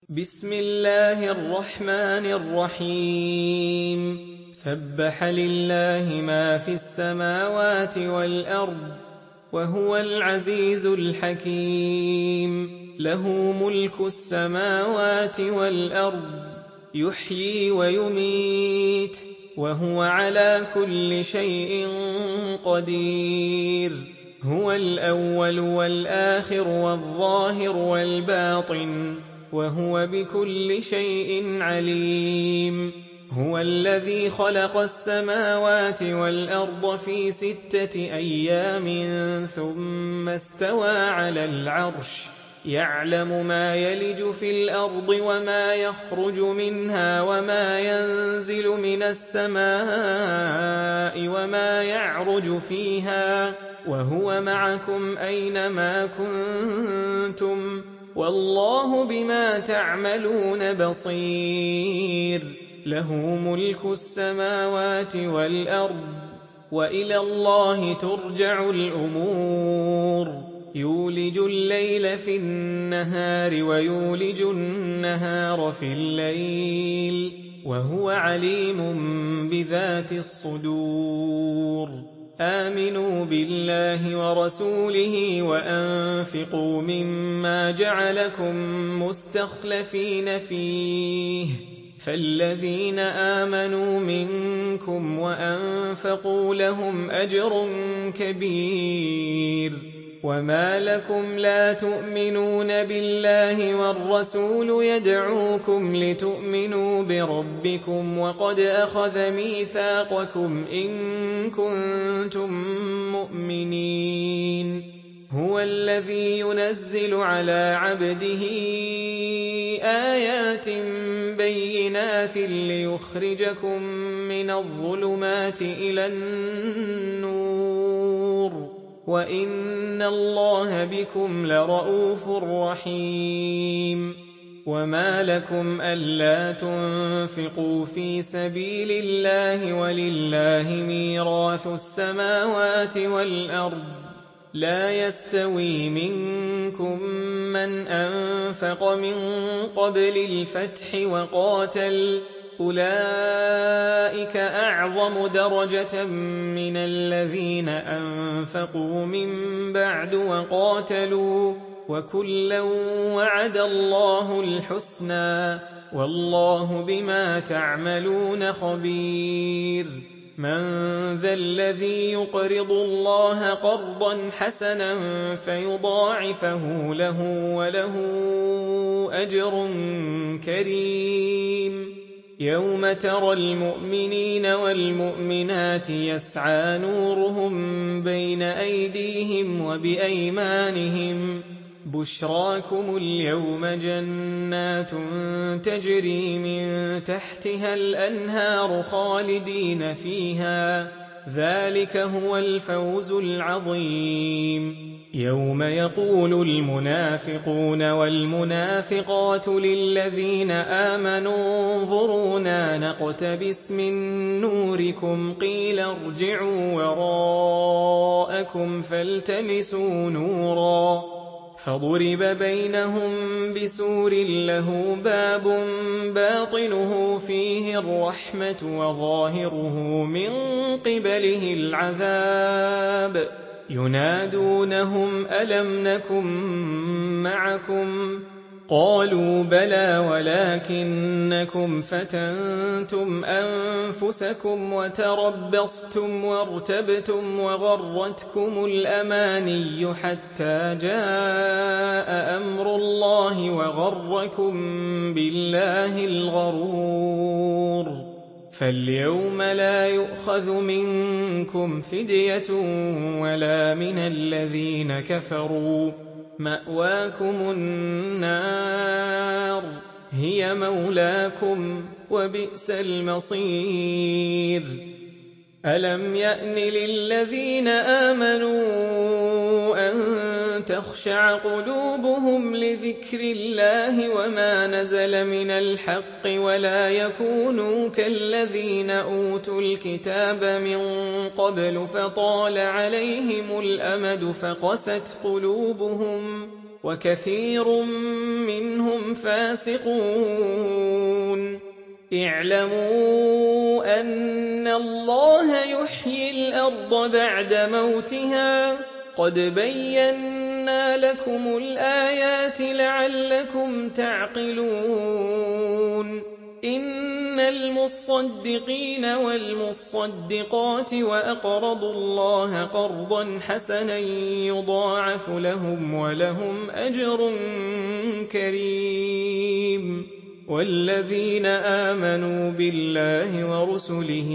بسم الله الرحمن الرحيم سبح لله ما في السماوات والأرض وهو العزيز الحكيم له ملك السماوات والأرض يحيي ويميت وهو على كل شيء قدير هو الأول والآخر والظاهر والباطن وهو بكل شيء عليم هو الذي خلق السماوات والأرض في 6 أيام ثم استوى على العرش يعلم ما يلج في الأرض وما يخرج منها وما ينزل من السماء وما يعرج فيها وهو معكم أينما كنتم والله بما تعملون بصير له ملك السماوات والأرض وإلى الله ترجع الأمور يولج الليل في النهار ويولج النهار في الليل وهو عليم بذات الصدور آمنوا بالله ورسوله وأنفقوا مما جعلكم مستخلفين فيه فالذين آمنوا منكم وأنفقوا لهم أجر كبير وما لكم لا تؤمنون بالله والرسول يدعوكم لتؤمنوا بربكم وقد أخذ ميثاقكم إن كنتم مؤمنين هو الذي ينزل على عبده آيات بينات ليخرجكم من الظلمات إلى النور وإن الله بكم لرءوف رحيم وما لكم ألا تنفقوا في سبيل الله ولله ميراث السماوات والأرض لا يستوي منكم من أنفق من قبل الفتح وقاتل أولئك أعظم درجة من الذين أنفقوا من بعد وقاتلوا وكلا وعد الله الحسنى والله بما تعملون خبير من ذا الذي يقرض الله قرضا حسنا فيضاعفه له وله أجر كريم يوم ترى المؤمنين والمؤمنات يسعى نورهم بين أيديهم وبأيمانهم بشراكم اليوم جنات تجري من تحتها الأنهار خالدين فيها ذلك هو الفوز العظيم يوم يقول المنافقون والمنافقات للذين آمنوا انظرونا نقتبس من نوركم قيل ارجعوا وراءكم فالتمسوا نورا فضرب بينهم بسور له باب باطنه فيه الرحمة وظاهره من قبله العذاب ينادونهم ألم نكن معكم قالوا بلى ولكنكم فتنتم أنفسكم وتربصتم وارتبتم وغرتكم الأماني حتى جاء أمر الله وغركم بالله الغرور فاليوم لا يؤخذ منكم فدية ولا من الذين كفروا مأواكم النار هي مولاكم وبئس المصير ألم يأن للذين آمنوا أن تخشع قلوبهم لذكر الله وما نزل من الحق ولا يكونوا كالذين أوتوا الكتاب من قبل فطال عليهم الأمد فقست قلوبهم وكثير منهم فاسقون اعلموا أن الله يحيي الأرض بعد موتها قد بينا لكم الآيات لعلكم تعقلون إن المصدقين والمصدقات وأقرضوا الله قرضا حسنا يضاعف لهم ولهم أجر كريم والذين آمنوا بالله ورسله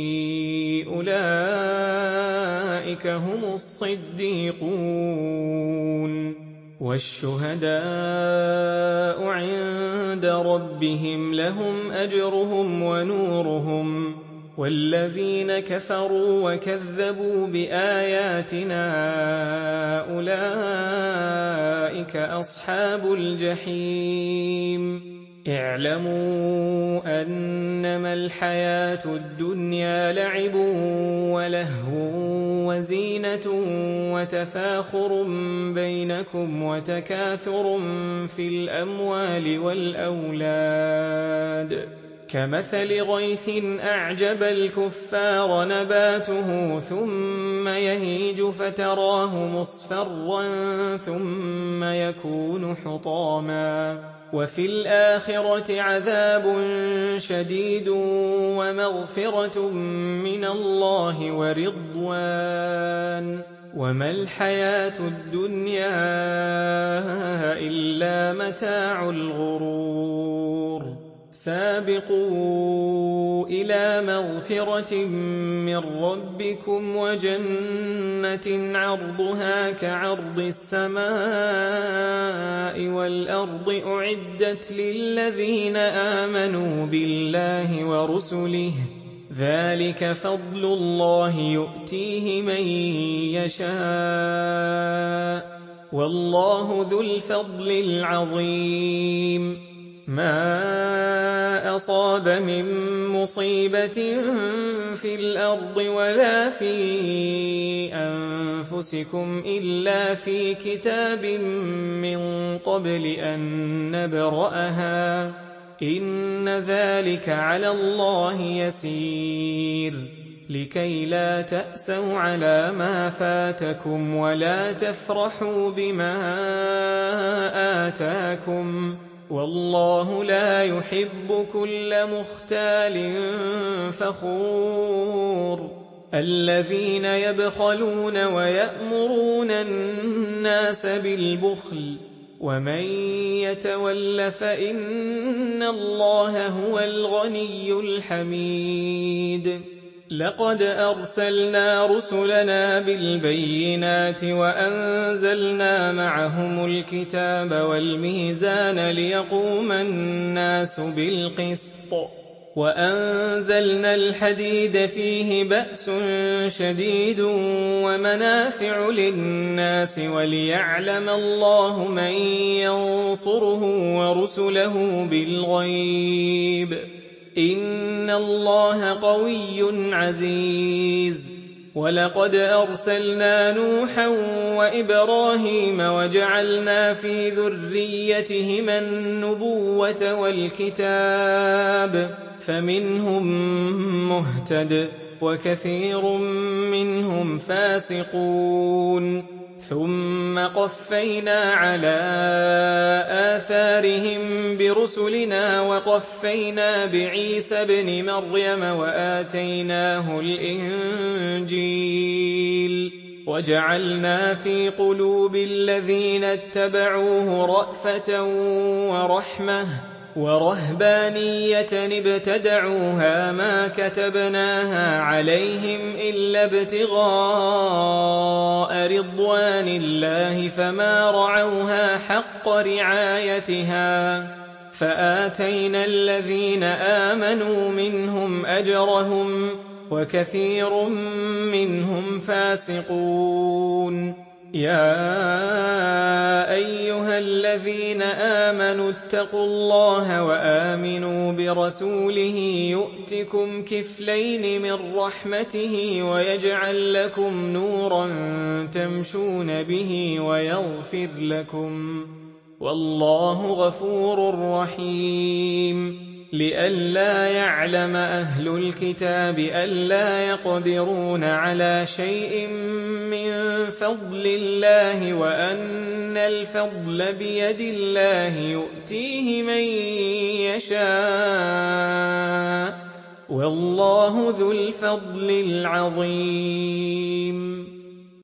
أولئك هم الصديقون والشهداء عند ربهم لهم أجرهم ونورهم والذين كفروا وكذبوا بآياتنا أولئك أصحاب الجحيم اعلموا أنما الحياة الدنيا لعب ولهو وزينة وتفاخر بينكم وتكاثر في الأموال والأولاد كمثل غيث أعجب الكفار نباته ثم يهيج فتراه مصفرا ثم يكون حطاما وفي الآخرة عذاب شديد ومغفرة من الله ورضوان وما الحياة الدنيا إلا متاع الغرور سابقوا إلى مغفرة من ربكم وجنة عرضها كعرض السماء والأرض أعدت للذين آمنوا بالله ورسله ذلك فضل الله يؤتيه من يشاء والله ذو الفضل العظيم ما أصاب من مصيبة في الأرض ولا في أنفسكم إلا في كتاب من قبل أن نبرأها إن ذلك على الله يسير لكي لا تأسوا على ما فاتكم ولا تفرحوا بما آتاكم والله لا يحب كل مختال فخور الذين يبخلون ويأمرون الناس بالبخل ومن يتول فإن الله هو الغني الحميد لقد أرسلنا رسلنا بالبينات وأنزلنا معهم الكتاب والميزان ليقوم الناس بالقسط وأنزلنا الحديد فيه بأس شديد ومنافع للناس وليعلم الله من ينصره ورسله بالغيب إن الله قوي عزيز ولقد أرسلنا نوحا وإبراهيم وجعلنا في ذريتهما النبوة والكتاب فمنهم مهتد وكثير منهم فاسقون ثم قفينا على آثارهم برسلنا وقفينا بعيسى ابن مريم وآتيناه الإنجيل وجعلنا في قلوب الذين اتبعوه رأفة ورحمة ورهبانية ابتدعوها ما كتبناها عليهم إلا ابتغاء رضوان الله فما رعوها حق رعايتها فآتينا الذين آمنوا منهم أجرهم وكثير منهم فاسقون يَا أَيُّهَا الَّذِينَ آمَنُوا اتَّقُوا اللَّهَ وَآمِنُوا بِرَسُولِهِ يُؤْتِكُمْ كِفْلَيْنِ مِن رَّحْمَتِهِ وَيَجْعَل لَّكُمْ نُورًا تَمْشُونَ بِهِ وَيَغْفِرْ لَكُمْ ۚ وَاللَّهُ غَفُورٌ رَّحِيمٌ. لِئَلَّا يَعْلَمَ أَهْلُ الْكِتَابِ أَلَّا يَقْدِرُونَ عَلَىٰ شَيْءٍ مِّن فَضْلِ اللَّهِ وَأَنَّ الْفَضْلَ بِيَدِ اللَّهِ يُؤْتِيهِ مَن يَشَاءُ ۚ وَاللَّهُ ذُو الْفَضْلِ الْعَظِيمِ.